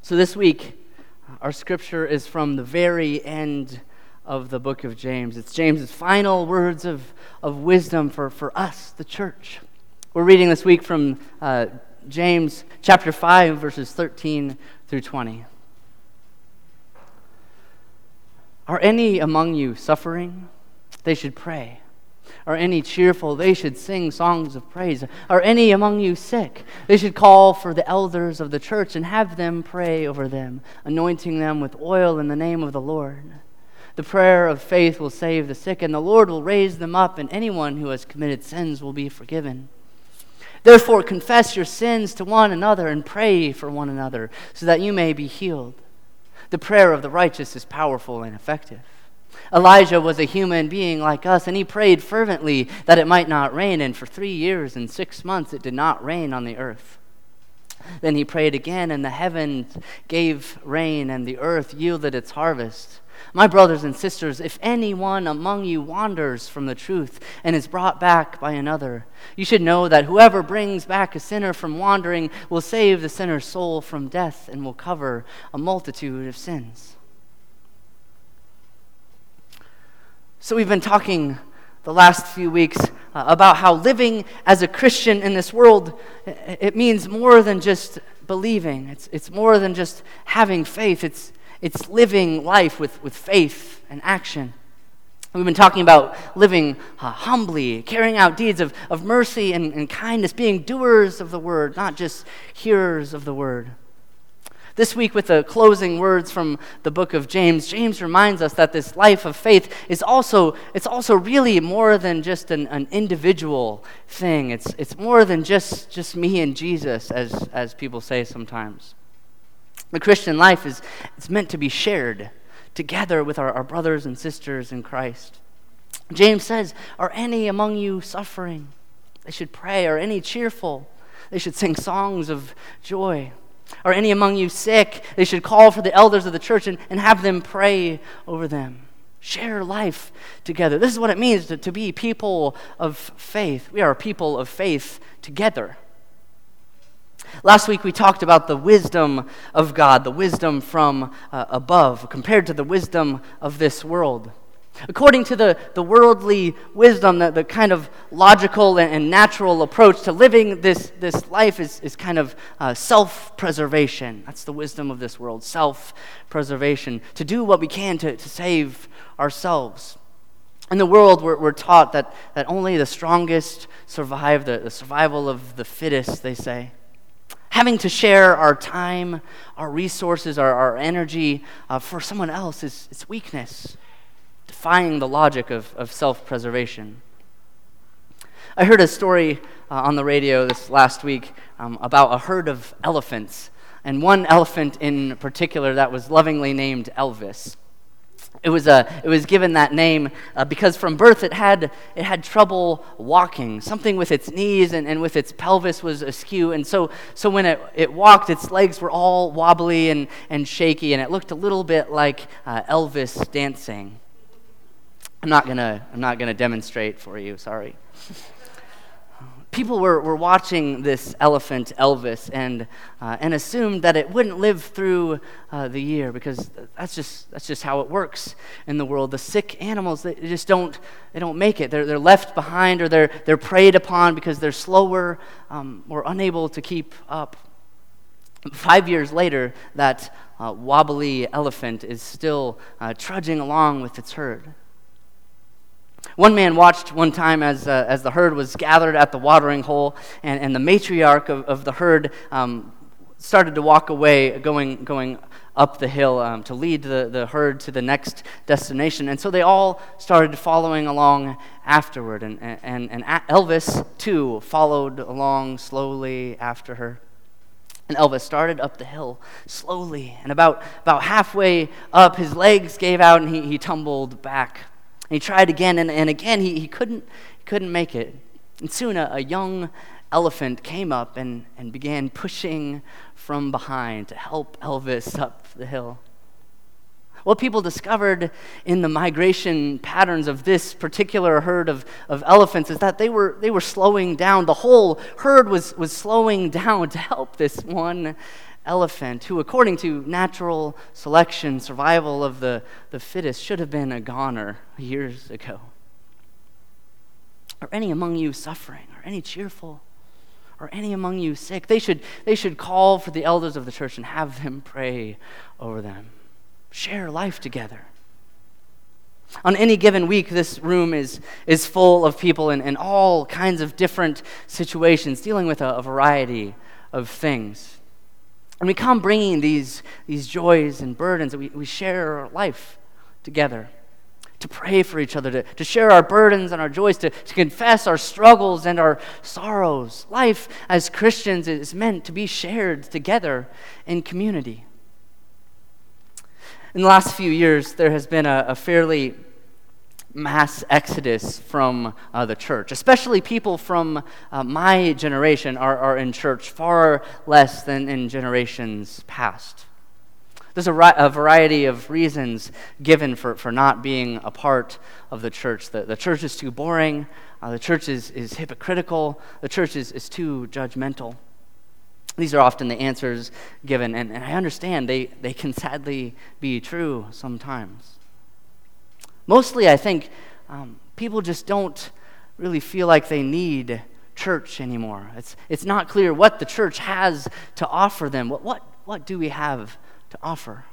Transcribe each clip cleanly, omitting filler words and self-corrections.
So this week, our scripture is from the very end of the book of James. It's James's final words of wisdom for us, the church. We're reading this week from James chapter 5, verses 13 through 20. Are any among you suffering? They should pray. Are any cheerful? They should sing songs of praise. Are any among you sick? They should call for the elders of the church and have them pray over them, anointing them with oil in the name of the Lord. The prayer of faith will save the sick, and the Lord will raise them up, and anyone who has committed sins will be forgiven. Therefore, confess your sins to one another and pray for one another, so that you may be healed. The prayer of the righteous is powerful and effective. Elijah was a human being like us, and he prayed fervently that it might not rain, and for 3 years and 6 months it did not rain on the earth. Then he prayed again, and the heavens gave rain, and the earth yielded its harvest. My brothers and sisters, if anyone among you wanders from the truth and is brought back by another, you should know that whoever brings back a sinner from wandering will save the sinner's soul from death and will cover a multitude of sins. So we've been talking the last few weeks about how living as a Christian in this world, it means more than just believing. It's more than just having faith. It's living life with faith and action. We've been talking about living humbly, carrying out deeds of mercy and kindness, being doers of the word, not just hearers of the word. This week, with the closing words from the book of James, James reminds us that this life of faith is also really more than just an individual thing. It's more than just me and Jesus, as people say sometimes. The Christian life is meant to be shared together with our brothers and sisters in Christ. James says, are any among you suffering? They should pray. Are any cheerful? They should sing songs of joy. Are any among you sick? They should call for the elders of the church and have them pray over them. Share life together. This is what it means to be people of faith. We are a people of faith together. Last week we talked about the wisdom of God, the wisdom from above, compared to the wisdom of this world. According to the worldly wisdom, the kind of logical and natural approach to living this life is kind of self-preservation. That's the wisdom of this world, self-preservation, to do what we can to save ourselves. In the world, we're taught that only the strongest survive, the survival of the fittest, they say. Having to share our time, our resources, our energy for someone else is weakness, defying the logic of self-preservation. I heard a story on the radio this last week about a herd of elephants, and one elephant in particular that was lovingly named Elvis. It was given that name because from birth it had trouble walking. Something with its knees and with its pelvis was askew, and so when it walked, its legs were all wobbly and shaky, and it looked a little bit like Elvis dancing. I'm not gonna demonstrate for you. Sorry. People were watching this elephant Elvis and assumed that it wouldn't live through the year because that's just how it works in the world. The sick animals, they just don't make it. They're left behind, or they're preyed upon because they're slower or unable to keep up. 5 years later, that wobbly elephant is still trudging along with its herd. One man watched one time as the herd was gathered at the watering hole, and the matriarch of the herd started to walk away, going up the hill to lead the herd to the next destination. And so they all started following along afterward, and Elvis, too, followed along slowly after her. And Elvis started up the hill slowly, and about halfway up, his legs gave out, and he tumbled back. And he tried again, and again he couldn't make it. And soon a young elephant came up and began pushing from behind to help Elvis up the hill. What people discovered in the migration patterns of this particular herd of elephants is that they were slowing down. The whole herd was slowing down to help this one elephant who, according to natural selection, survival of the fittest, should have been a goner years ago? Are any among you suffering? Are any cheerful? Or any among you sick? They should call for the elders of the church and have them pray over them. Share life together. On any given week, this room is full of people in all kinds of different situations, dealing with a variety of things. And we come bringing these joys and burdens, and we share our life together, to pray for each other, to share our burdens and our joys, to confess our struggles and our sorrows. Life as Christians is meant to be shared together in community. In the last few years, there has been a fairly mass exodus from the church. Especially people from my generation are in church far less than in generations past. There's a variety of reasons given for not being a part of the church. The church is too boring. The church is hypocritical. The church is too judgmental. These are often the answers given, and I understand they can sadly be true sometimes. Mostly, I think people just don't really feel like they need church anymore. It's not clear what the church has to offer them. What do we have to offer?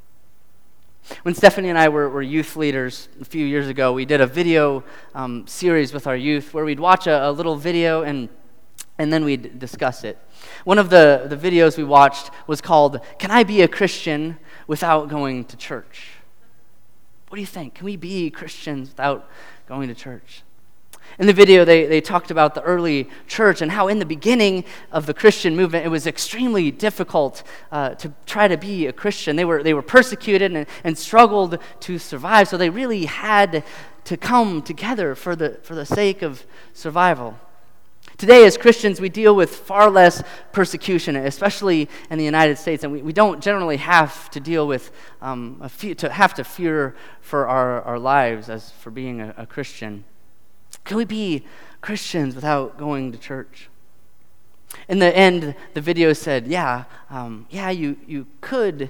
When Stephanie and I were youth leaders a few years ago, we did a video series with our youth where we'd watch a little video and then we'd discuss it. One of the videos we watched was called, "Can I Be a Christian Without Going to Church?" What do you think? Can we be Christians without going to church? In the video, they talked about the early church and how in the beginning of the Christian movement, it was extremely difficult to try to be a Christian. They were persecuted and struggled to survive, so they really had to come together for the sake of survival. Today, as Christians, we deal with far less persecution, especially in the United States, and we don't generally have to deal with have to fear for our lives as for being a Christian. Can we be Christians without going to church? In the end, the video said, you could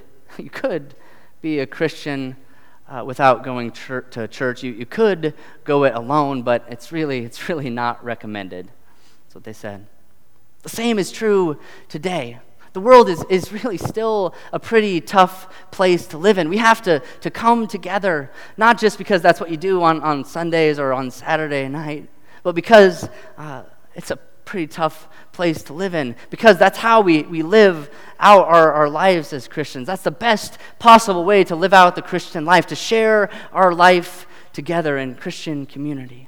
be a Christian without going to church. You could go it alone, but it's really not recommended. That's what they said. The same is true today. The world is really still a pretty tough place to live in. We have to come together, not just because that's what you do on Sundays or on Saturday night, but because it's a pretty tough place to live in, because that's how we live out our lives as Christians. That's the best possible way to live out the Christian life, to share our life together in Christian community.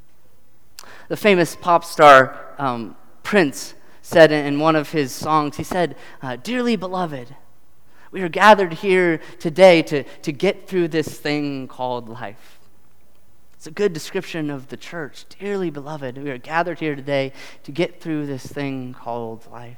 The famous pop star Prince said in one of his songs, he said, "Dearly beloved, we are gathered here today to get through this thing called life." It's a good description of the church. Dearly beloved, we are gathered here today to get through this thing called life.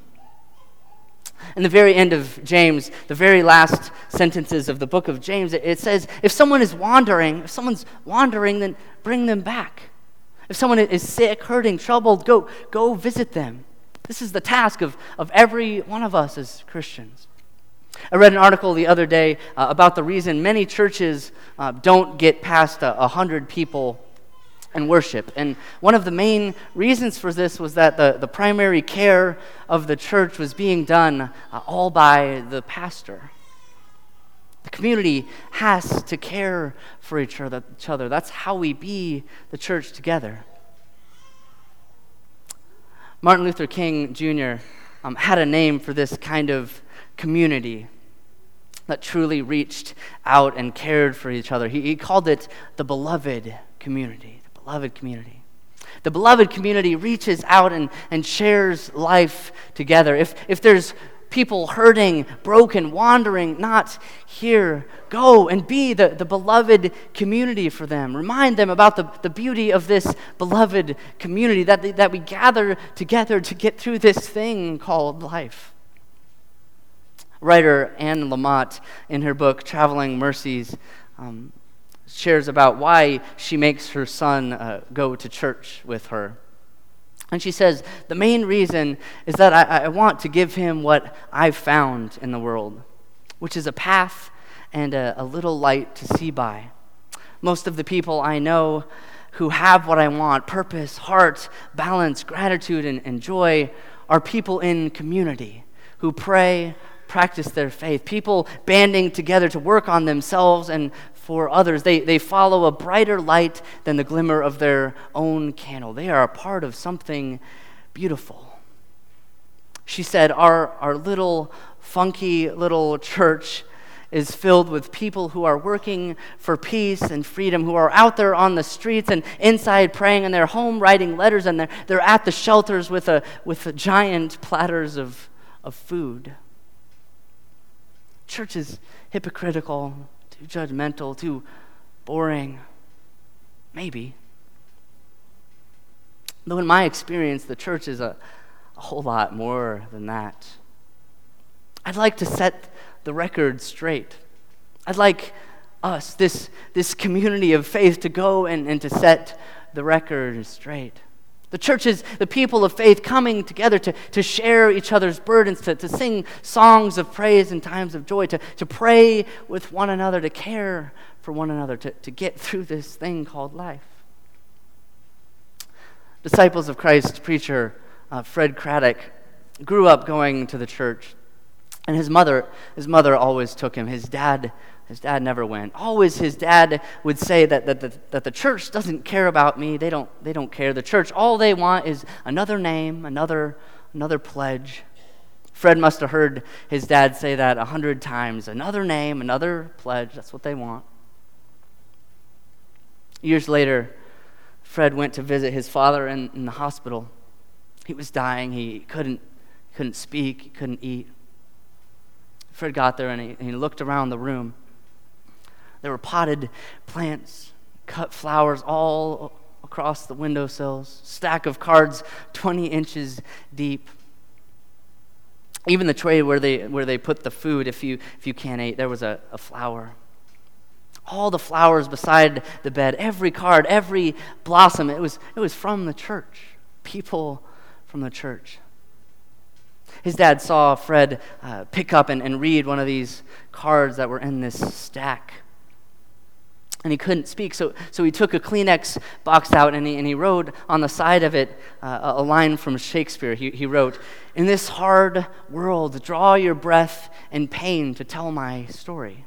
In the very end of James, the very last sentences of the book of James, it says, if someone's wandering, then bring them back. If someone is sick, hurting, troubled, go visit them. This is the task of every one of us as Christians. I read an article the other day about the reason many churches don't get past 100 people in worship. And one of the main reasons for this was that the primary care of the church was being done all by the pastor. The community has to care for each other. That's how we be the church together. Martin Luther King Jr. Had a name for this kind of community that truly reached out and cared for each other. He called it the beloved community. The beloved community. The beloved community reaches out and shares life together. If there's people hurting, broken, wandering, not here, go and be the beloved community for them. Remind them about the beauty of this beloved community, that we gather together to get through this thing called life. Writer Anne Lamott, in her book Traveling Mercies, shares about why she makes her son go to church with her. And she says, the main reason is that I want to give him what I've found in the world, which is a path and a little light to see by. Most of the people I know who have what I want, purpose, heart, balance, gratitude, and joy, are people in community who pray, practice their faith, people banding together to work on themselves and for others. They follow a brighter light than the glimmer of their own candle. They are a part of something beautiful. She said, our little funky little church is filled with people who are working for peace and freedom, who are out there on the streets and inside praying, and they're home writing letters, and they're at the shelters with giant platters of food. Church is hypocritical, too judgmental, too boring. Maybe. Though in my experience, the church is a whole lot more than that. I'd like to set the record straight. I'd like us, this community of faith, to go and to set the record straight. The church is the people of faith coming together to share each other's burdens, to sing songs of praise in times of joy, to pray with one another, to care for one another, to get through this thing called life. Disciples of Christ preacher Fred Craddock grew up going to the church. And his mother always took him. His dad never went. Always his dad would say that the church doesn't care about me. They don't care. The church, all they want is another name, another pledge. Fred must have heard his dad say that 100 times. Another name, another pledge. That's what they want. Years later, Fred went to visit his father in the hospital. He was dying. He couldn't speak. He couldn't eat. Fred got there and he looked around the room. There were potted plants, cut flowers all across the windowsills, stack of cards 20 inches deep. Even the tray where they put the food, if you can't eat, there was a flower. All the flowers beside the bed, every card, every blossom, it was from the church, people from the church. His dad saw Fred pick up and read one of these cards that were in this stack. And he couldn't speak, so he took a Kleenex box out and he wrote on the side of it a line from Shakespeare. He wrote, "In this hard world, draw your breath in pain to tell my story."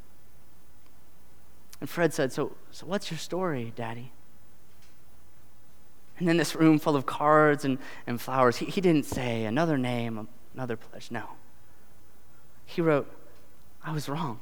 And Fred said, so what's your story, Daddy? And in this room full of cards and flowers, he didn't say another name, another pledge. No. He wrote, "I was wrong."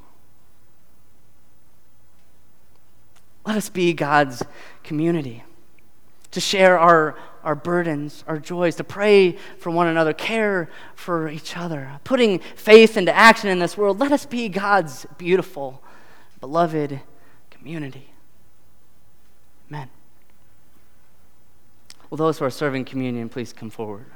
Let us be God's community, to share our burdens, our joys, to pray for one another, care for each other, putting faith into action in this world. Let us be God's beautiful, beloved community. Amen. Will those who are serving communion please come forward?